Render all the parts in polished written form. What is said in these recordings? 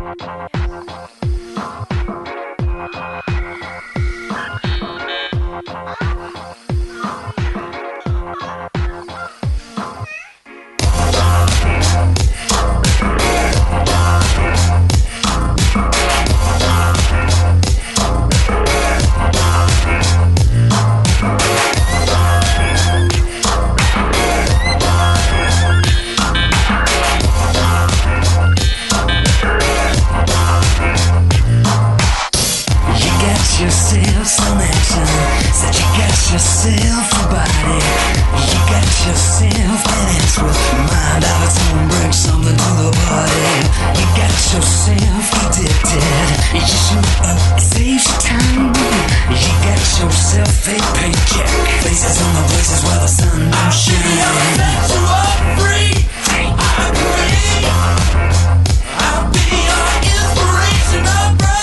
Yourself some action, said you got yourself a body, you got yourself an ass with mind out of tune, bring something to the party. You got yourself addicted, you shoot up, it saves you time. You got yourself a paycheck, faces on the places where the sun don't shine. I'll be your sexual free, I agree. I'll be your inspirational brother.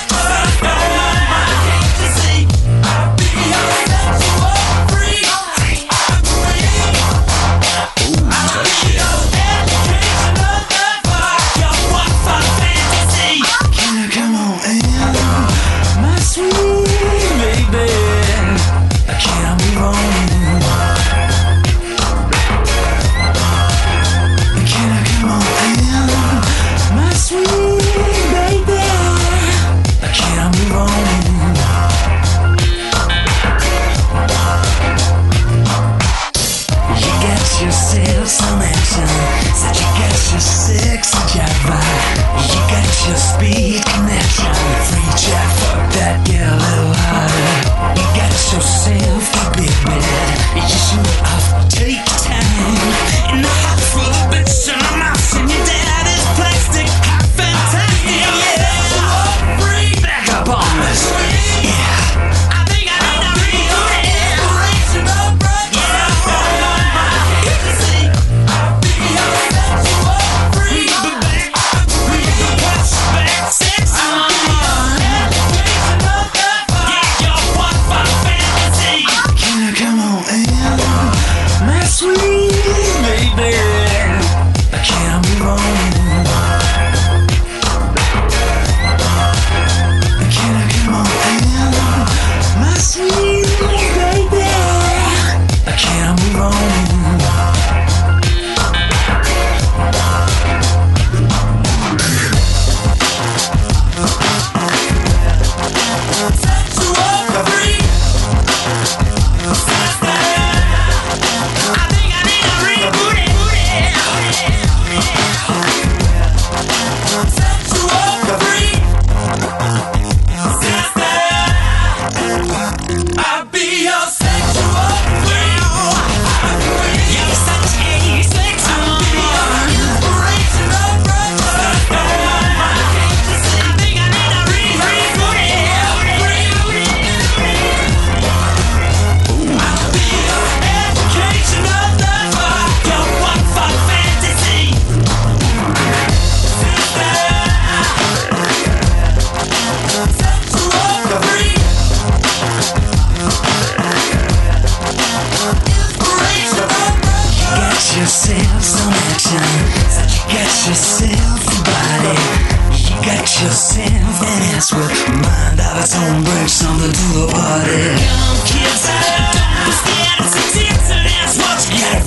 Yourself some action, said you got your sexy jive, you got your speed connection, free jack, fuck that girl a little harder. You got yourself a big bed, you shoot off, take your time, in the house full of bitch and a mouse, and your dad is plastic, hot fantastic, yeah. Free, back up on this, yeah. I think I need a reboot, inspirational brother. Yourself some action, said you got yourself a body, you got yourself an ass with mind out of its own, bring something to the party. Young kids, don't be scared, it's a dance, and that's what you gotta